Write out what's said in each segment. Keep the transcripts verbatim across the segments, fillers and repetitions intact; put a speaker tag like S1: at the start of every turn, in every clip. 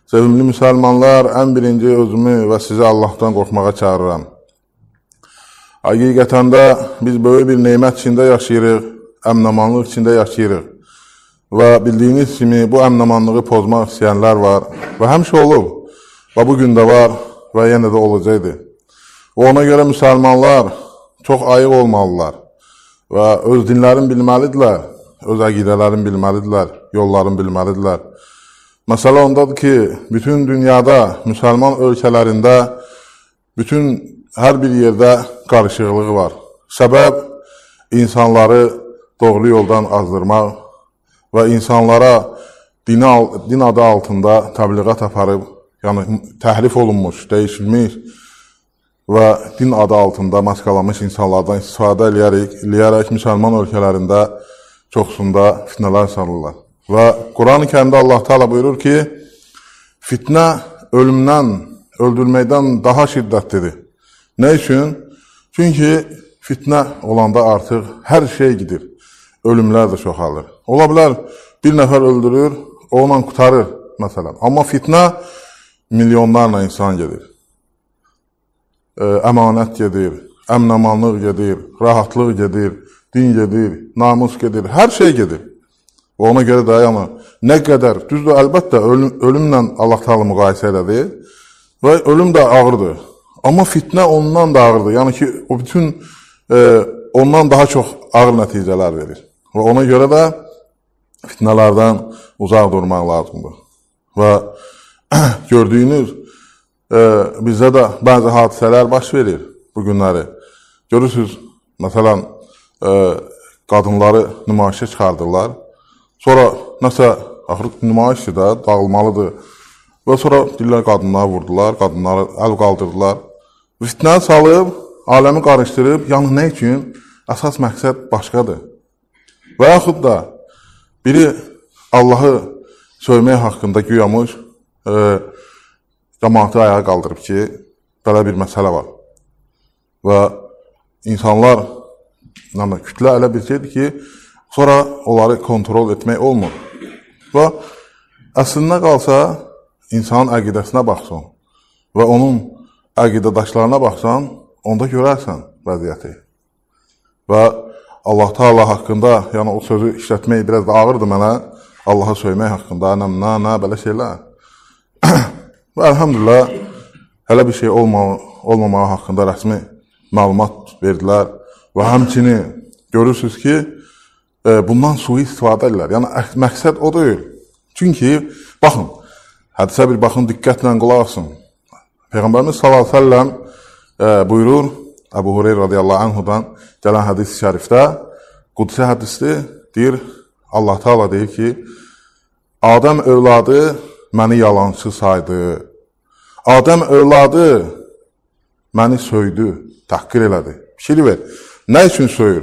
S1: Sevimli müsəlmanlar, ən birinci özümü və sizi Allahdan qorxmağa çağırıram. Həqiqətən də biz böyük bir neymət içində yaşayırıq, əmnamanlıq içində yaşayırıq. Və bildiyiniz kimi bu əmnamanlığı pozmaq istəyənlər var və həmişə olub və bugün də var və yenə də olacaqdır. Və ona görə müsəlmanlar çox ayıq olmalılar və öz dinlərini bilməlidirlər, öz əqidələrini bilməlidirlər, yollarını bilməlidirlər. Məsələ ondadır ki, bütün dünyada, müsəlman ölkələrində, bütün hər bir yerdə qarışıqlığı var. Səbəb insanları doğru yoldan azdırmaq və insanlara din, din adı altında təbliğat aparıb, yəni təhrif olunmuş, dəyişilmiş və din adı altında maskalamış insanlardan istifadə eləyərək, eləyərək müsəlman ölkələrində çoxsunda fitnələr salırlar. Və Quran-ı Kərimdə Allah Teala buyurur ki, fitnə ölümdən, öldürməkdən daha şiddətlidir. Nə üçün? Çünki fitnə olanda artıq hər şey gidir. Ölümlər də çoxalır. Ola bilər, bir nəfər öldürür, o onunla qutarır, məsələn. Amma fitnə milyonlarla insan gedir. Əmanət gedir, əmnamanlıq gedir, rahatlıq gedir, din gedir, namus gedir, hər şey gedir. Və ona görə də yəni, nə qədər, düzdür, əlbəttə ölüm, ölümlə Allah Teala müqayisə elədir və ölüm də ağırdır. Amma fitnə ondan da ağırdır. Yəni ki, o bütün e, ondan daha çox ağır nəticələr verir. Və ona görə də fitnələrdən uzaq durmaq lazımdır. Və gördüyünüz e, bizdə də bəzi hadisələr baş verir bu günləri. Görürsünüz, məsələn, e, qadınları nümayişə çıxardırlar. Sonra nəsə, axır nümayişdir də, dağılmalıdır. Və sonra dillər qadınları vurdular, qadınları əl qaldırdılar. Fitnəni salıb, aləmi qarışdırıb, yəni nə üçün? Əsas məqsəd başqadır. Və yaxud da biri Allahı söymək haqqında güyamış, e, cəmaatı ayağa qaldırıb ki, belə bir məsələ var. Və insanlar, yəni, kütlə elə bir şeydir ki, sonra onları kontrol etmək olmur. Və əslində qalsa, insanın əqidəsinə baxsan və onun əqidədaşlarına baxsan, onda görərsən vəziyyəti. Və Allah Teala haqqında, yəni o sözü işlətmək biraz da ağırdır mənə, Allaha söymək haqqında, nə, nə, nə, belə şeylər. Və əlhamdülillah, hələ bir şey olma, olmamağı haqqında rəsmi məlumat verdilər və həmçini görürsünüz ki, bundan sui istifadə edirlər. Yəni, məqsəd o deyil. Çünki, baxın, hədisə bir baxın, diqqətlə qulaq asın. Peyğəmbərimiz sallallahu əleyhi və səlləm e, buyurur, Əbu Hureyra radiyallahu anhudan gələn hədis-i şərifdə, qudsi hədisdir, deyir, Allah Teala deyir ki, Adəm övladı məni yalançı saydı. Adəm övladı məni söydü, təhqir elədi. Fikir ver, nə üçün söyür?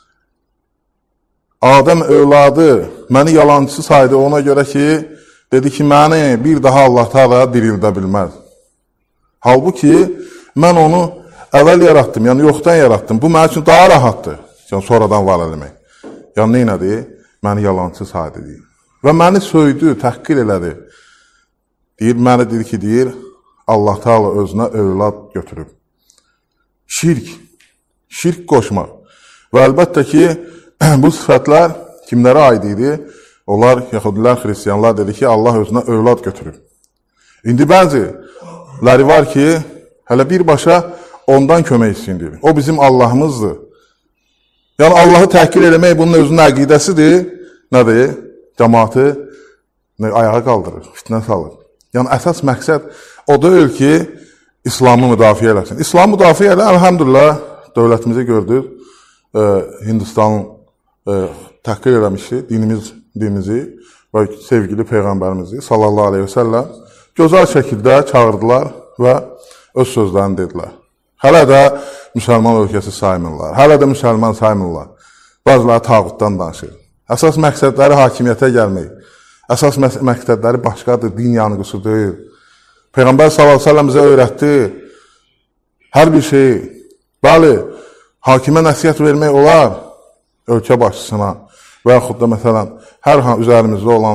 S1: Adəm övladı məni yalancı saydı ona görə ki, dedi ki, məni bir daha Allah Teala dirildə bilməz. Halbuki, mən onu əvvəl yaratdım, yəni yoxdan yaratdım. Bu mənim üçün daha rahatdır, yəni sonradan var eləmək. Yəni, neynədir? Məni yalancı saydı, deyir. Və məni söydü, təhqir elədi. Deyir, məni deyir ki, deyir, Allah Teala özünə övlad götürüb. Şirk, şirk qoşmaq. Və əlbəttə ki, bu sifətlər kimlərə aid idi? Onlar, yəhudilər, xristiyanlar dedi ki, Allah özünə övlad götürür. İndi bəziləri var ki, hələ birbaşa ondan kömək istəyindir. O bizim Allahımızdır. Yəni, Allahı təhqir eləmək bunun özünün əqidəsidir. Nədir? Cəmaatı ayağa qaldırır, fitnə salır. Yəni, əsas məqsəd o deyil ki, İslamı müdafiə eləsin. İslamı müdafiə elə, əlhamdülillah, dövlətimizi gördük. E, Hindistanın e, təhqir eləmişdi dinimiz, dinimizi və sevgili Peyğəmbərimizi sallallahu aleyhi və səlləm gözəl şəkildə çağırdılar və öz sözlərini dedilər. Hələ də müsəlman ölkəsi saymırlar, hələ də müsəlman saymırlar. Bazıları tağutdan danışır. Əsas məqsədləri hakimiyyətə gəlmək, əsas məqsədləri başqadır, din yanğısı deyil. Peyğəmbər sallallahu aleyhi və səlləm bizə öyrətdi hər bir şeyi. Bəli, hakimə nəsiyyət vermək olar, ölkə başçısına və yaxud da məsələn, hər üzərimizdə olan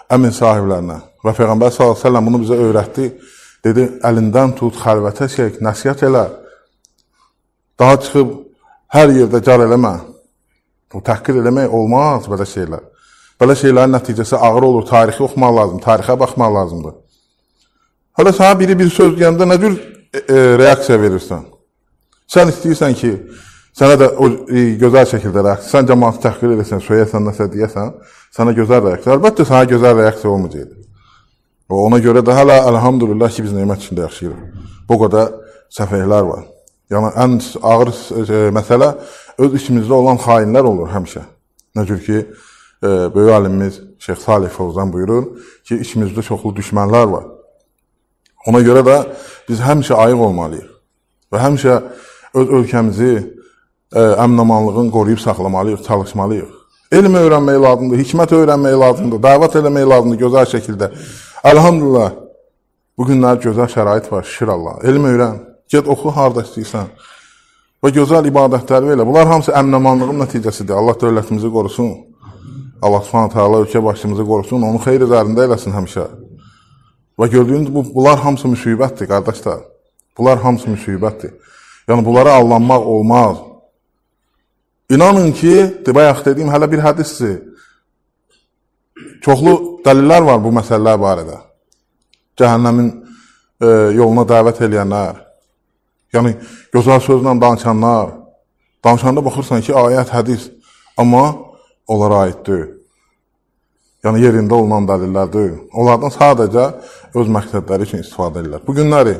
S1: əmin sahiblərinə. Və Peyğəmbər sallallahu əleyhi və səlləm bunu bizə öyrətdi. Dedi, əlindən tut, xəlvətə çək, nəsihət elə. Daha çıxıb hər yerdə car eləmə. Bu təhqir eləmək olmaz belə şeylər. Belə şeylərin nəticəsi ağır olur. Tarixi oxumaq lazım, tarixə baxmaq lazımdır. Hələ sana biri bir söz deyəndə nə cür e, e, reaksiya verirsən? Sən istəyirsən ki, sənə də o, e, gözəl şəkildə reaksiya, sən cəmaatı təhqir edəsən, söyəsən, nəsə deyəsən, sənə gözəl reaksiya. Əlbəttə, sənə gözəl reaksiya olmayacaq. Ona görə də hələ əlhamdülillah ki, biz nemət içində yaşayırıq. Bu qədər səfehlər var. Yəni, ən ağır e, məsələ öz içimizdə olan xainlər olur həmişə. Nə cür ki, e, böyük alimimiz Şeyx Salih Fovzan buyurur ki, içimizdə çoxlu düşmənlər var. Ona görə də biz həmişə ayıq olmalıyıq və həmişə öz ölkəmizi, e, əmin-amanlığını qoruyub saxlamalıyıq, çalışmalıyıq. Elm öyrənmək lazımdır, hikmət öyrənmək lazımdır, dəvət eləmək lazımdır gözəl şəkildə. Əlhamdülillah, bu günlər gözəl şərait var, şükür Allah. Elm öyrən, get oxu, harada istəyirsən və gözəl ibadətləri elə. Bunlar hamısı əmin-amanlığın nəticəsidir. Allah dövlətimizi qorusun, Allah Subhanahu taala ölkə başımızı qorusun, onu xeyr üzərində eləsin həmişə. Və gördüyünüz bu, bunlar hamısı müsibətdir, qardaşlar. Bunlar hamısı müsibətdir. Yəni, bunlara allanmaq olmaz. İnanın ki, bayaq dediyim hələ bir hədisdir. Çoxlu dəlillər var bu məsələlər barədə. Cəhənnəmin e, yoluna dəvət eləyənlər, yəni gözəl sözlə danışanlar, danışanda baxırsan ki, ayət, hədis, amma onlara aid deyil. Yəni yerində olunan dəlillər deyil. Onlardan sadəcə öz məqsədləri üçün istifadə edirlər. Bu günləri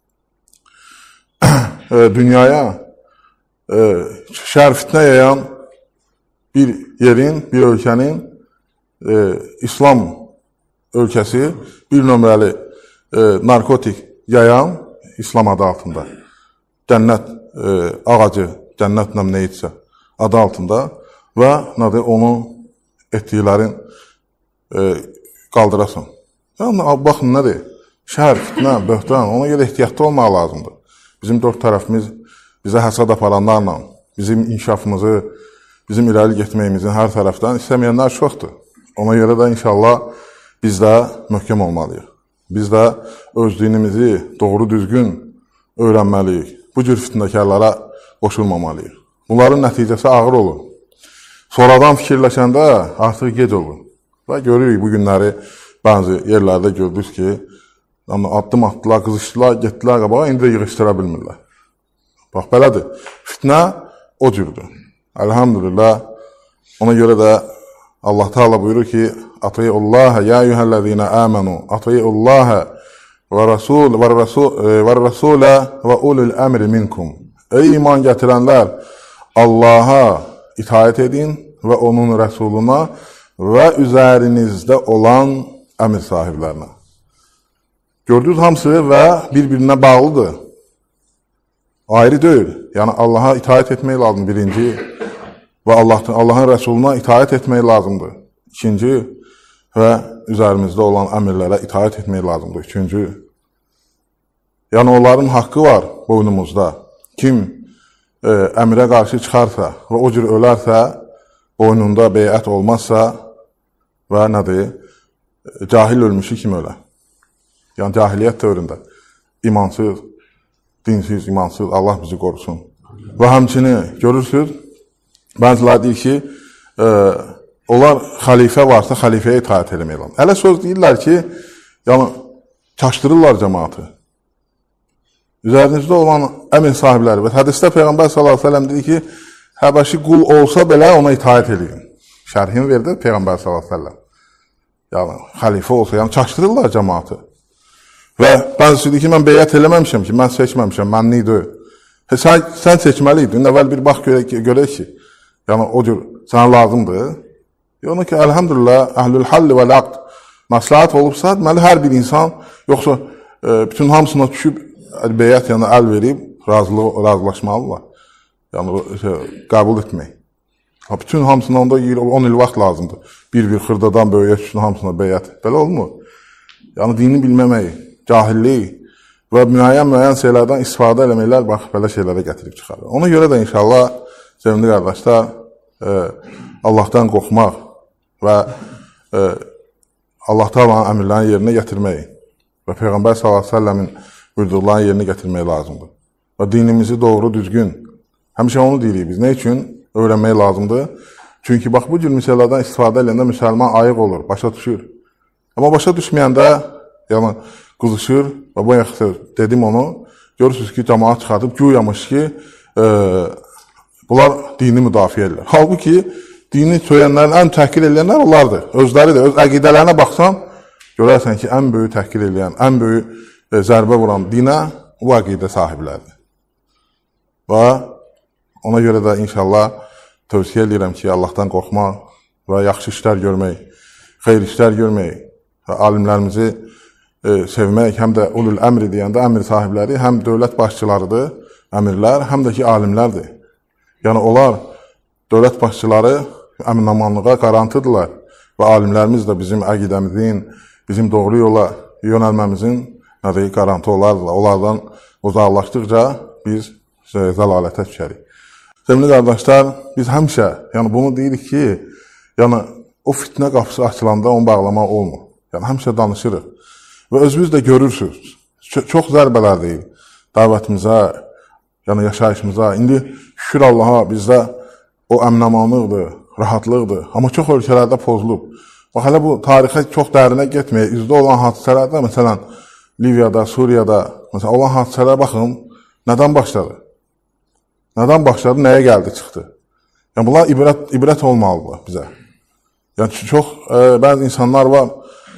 S1: e, dünyaya e, şər fitnə yayan bir yerin, bir ölkənin e, İslam ölkəsi bir nömrəli e, narkotik yayan İslam adı altında. Cənnət e, ağacı, cənnət nəm neyitsə adı altında və nədir, onu etdiklərin e, qaldırasan. Yəni, baxın, nədir? Şər, fitnə, böhtan, ona görə ehtiyatlı olmaq lazımdır. Bizim dörd tərəfimiz bizə həsad aparanlarla, bizim inkişafımızı, bizim irəli getməyimizin hər tərəfdən istəməyənlər çoxdur. Ona görə də inşallah biz də möhkəm olmalıyıq. Biz də öz dinimizi doğru düzgün öyrənməliyik. Bu cür fitnəkarlara qoşulmamalıyıq. Bunların nəticəsi ağır olur. Sonradan fikirləşəndə artıq gec olur. Və görürük bu günləri bəzi yerlərdə gördük ki, addım atdılar, qızışdılar, getdilər qabağa, indi də yığışdıra bilmirlər. Bax, belədir. Fitnə o cürdür. Əlhamdülillah. Ona görə də Allah Teala buyurur ki, Ati'ullaha ya eyyuhellezine amenu, Ati'ullaha və rasul və rasul və rasulə və ulul emri minkum. Ey iman gətirənlər, Allaha itaat edin və onun rəsuluna və üzərinizdə olan əmir sahiblərinə. Gördünüz, hamısı və bir-birinə bağlıdır. Ayrı deyil. Yəni Allaha itaat etmək lazım birinci. Və Allah'ın Allah'ın Rəsuluna itaat etmək lazımdır. İkinci, və üzərimizdə olan əmirlərə itaat etmək lazımdır. Üçüncü, yəni onların haqqı var boynumuzda. Kim e, əmirə qarşı çıxarsa və o cür ölərsə, boynunda beyət olmazsa və nədir, cahil ölmüşü kim ölər? Yəni cahiliyyət dövründə imansız, dinsiz, imansız, Allah bizi qorusun. Və həmçinin görürsünüz, bəziləri deyir ki, e, onlar xəlifə varsa, xəlifəyə itaat eləmək lazım. Hələ söz deyirlər ki, yəni, çaşdırırlar cəmaatı. Üzərinizdə olan əmin sahibləri və hədisdə Peyğəmbər sallallahu əleyhi və səlləm dedi ki, Həbəşi qul olsa belə ona itaat edin. Şərhini verdi Peyğəmbər sallallahu əleyhi və səlləm. Yəni, xəlifə olsa, yəni çaşdırırlar cəmaatı. Və bəzisi deyir ki, mən beyət eləməmişəm ki, mən seçməmişəm, mənlik deyil. E, sən, sən seçməliydin, əvvəl bir bax görək, görək ki, yəni o cür sənə lazımdır. Yəni ki, əlhəmdülillah, əhlül halli və ləqd məsləhət olubsa, deməli, hər bir insan, yoxsa e, bütün hamısına düşüb, beyət, yəni əl verib, razılıq, razılaşmalılar. Yəni, şey, qəbul etmək. Bütün hamısına onda on il vaxt lazımdır. Bir-bir xırdadan böyüyə üçün hamısına beyət. Belə olmur. Yəni, dini bilməmək, cahillik və müəyyən-müəyyən şeylərdən istifadə eləməklər, bax, belə şeylərə gətirib çıxarır. Ona görə də inşallah, sevimli qardaşlar, e, Allahdan qorxmaq və e, Allah Taala'nın əmrlərini yerinə gətirmək və Peyğəmbər sallallahu əleyhi və səlləmin buyurduqlarını yerinə gətirmək lazımdır. Və dinimizi doğru, düzgün, həmişə onu deyirik biz. Nə üçün öyrənmək lazımdır? Çünki bax, bu cür misallardan istifadə edəndə müsəlman ayıq olur, başa düşür. Amma başa düşməyəndə, yəni, qızışır və bu yaxşı dedim onu, görürsünüz ki, cəmaat çıxardıb, güyamış ki, e, bunlar dini müdafiə edirlər. Halbuki, dini söyənlərin ən təhqir edilənlər onlardır. Özləri də, öz əqidələrinə baxsan, görərsən ki, ən böyük təhqir edilən, ən böyük e, zərbə vuran dinə bu əqidə sahiblərdir. Və ona görə də inşallah tövsiyə edirəm ki, Allahdan qorxmaq və yaxşı işlər görmək, xeyir işlər görmək və alimlərimizi e, sevmək, həm də ulul əmri deyəndə əmr sahibləri, həm dövlət başçılarıdır, əmirlər, həm də ki, alimlərdir. Yəni, onlar dövlət başçıları əmin-amanlığa qarantıdırlar və alimlərimiz də bizim əqidəmizin, bizim doğru yola yönəlməmizin nədir, qarantı olardılar. Onlardan uzaqlaşdıqca biz zəlalətə düşərik. Sevgili qardaşlar, biz həmişə yəni bunu deyirik ki, yəni o fitnə qapısı açılanda onu bağlamaq olmur. Yəni həmişə danışırıq və özünüz də görürsünüz. Çox zərbələr deyil dəvətimizə, yəni yaşayışımıza. İndi şükür Allaha bizdə o əmin-amanlıqdır, rahatlıqdır. Amma çox ölkələrdə pozulub. Bax, hələ bu tarixə çox dərinə getməyək. Üzdə olan hadisələrdə, məsələn, Liviyada, Suriyada, məsələn, olan hadisələrə baxın, nədən başladı? Nədən başladı, nəyə gəldi, çıxdı? Yəni, bunlar ibrət, ibrət olmalıdır bizə. Yəni, çox, e, bəzi insanlar var,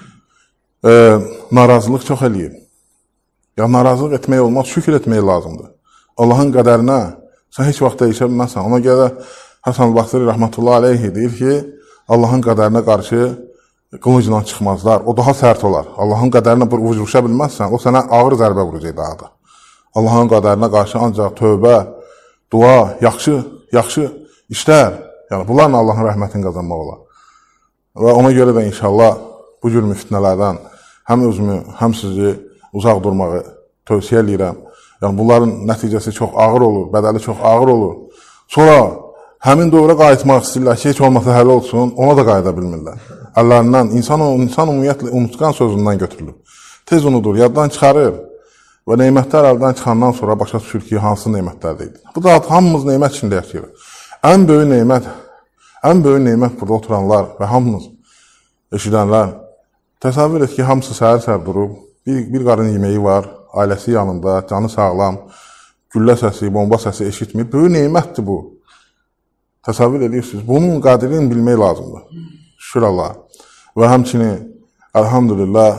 S1: e, narazılıq çox eləyir. Yəni, narazılıq etmək olmaz, şükür etmək lazımdır. Allahın qədərinə sən heç vaxt dəyişə bilməzsən. Ona görə Həsən Basri rəhmətullah aleyhi deyir ki, Allahın qədərinə qarşı qılıncla çıxmazlar. O daha sərt olar. Allahın qədərinə vuruşa bilməzsən, o sənə ağır zərbə vuracaq daha da. Allahın qədərinə qarşı ancaq tövbə, dua, yaxşı, yaxşı işlər, yəni bunlarla Allahın rəhmətini qazanmaq olar. Və ona görə də inşallah bu cür müfitnələrdən həm özümü, həm sizi uzaq durmağı tövsiyə edirəm. Yəni bunların nəticəsi çox ağır olur, bədəli çox ağır olur. Sonra həmin dövrə qayıtmaq istəyirlər ki, heç olmasa həll olsun, ona da qayıda bilmirlər. Əllərindən, insan, insan ümumiyyətlə unutqan sözündən götürülür. Tez unudur, yaddan çıxarır və neymətlər əldən çıxandan sonra başa düşür ki, hansı neymətlərdəydi. Bu da hamımız neymət içində yaşayırıq. Ən böyük neymət, ən böyük neymət burada oturanlar və hamımız eşidənlər. Təsəvvür et ki, hamısı səhər-səhər durub, bir, bir qarın yeməyi var, ailəsi yanında, canı sağlam, güllə səsi, bomba səsi eşitmir. Böyük neymətdir bu. Təsəvvür edirsiniz. Bunun qədrini bilmək lazımdır. Şükür Allah. Və həmçinin, əlhamdülillah,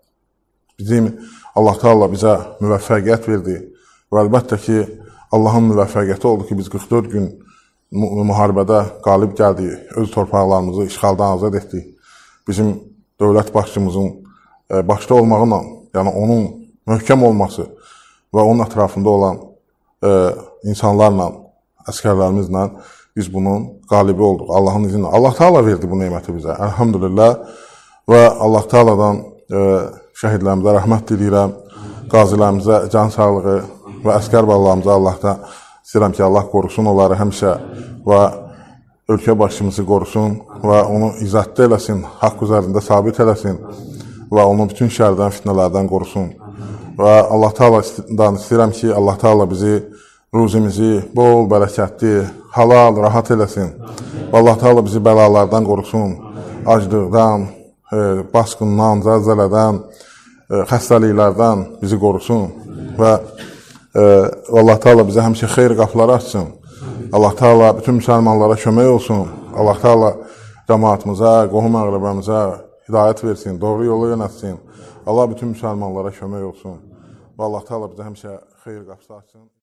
S1: bizim Allah Teala bizə müvəffəqiyyət verdi. Və əlbəttə ki, Allahın müvəffəqiyyəti oldu ki, biz qırx dörd gün müharibədə qalib gəldik, öz torpaqlarımızı işğaldan azad etdik. Bizim dövlət başçımızın başda olmağıyla, yəni onun möhkəm olması və onun ətrafında olan e, insanlarla, əskərlərimizlə biz bunun qalibi olduq. Allahın izinlə. Allah Teala verdi bu neyməti bizə. Əlhamdülillah. Və Allah Teala'dan e, şəhidlərimizə rəhmət diləyirəm. Qazilərimizə can sağlığı və əskər balalarımıza Allahdan istəyirəm ki, Allah qorusun onları həmişə və ölkə başçımızı qorusun və onu izzətdə eləsin, haqq üzərində sabit eləsin və onu bütün şərdən, fitnələrdən qorusun. Və Allah Teala'dan istəyirəm ki, Allah Teala bizi, ruzimizi bol, bərəkətli, halal, rahat eləsin. Və Allah Teala bizi bəlalardan qorusun, aclıqdan, e, basqından, zəlzələdən, e, xəstəliklərdən bizi qorusun. Və e, Allah Teala bizə həmişə xeyr qapıları açsın. Allah Teala bütün müsəlmanlara kömək olsun. Allah Teala cəmaatımıza, qohum əqrəbəmizə hidayət versin, doğru yolu yönətsin. Allah bütün müsəlmanlara kömək olsun. Və Allah Teala bizə həmişə xeyr qapısı açsın.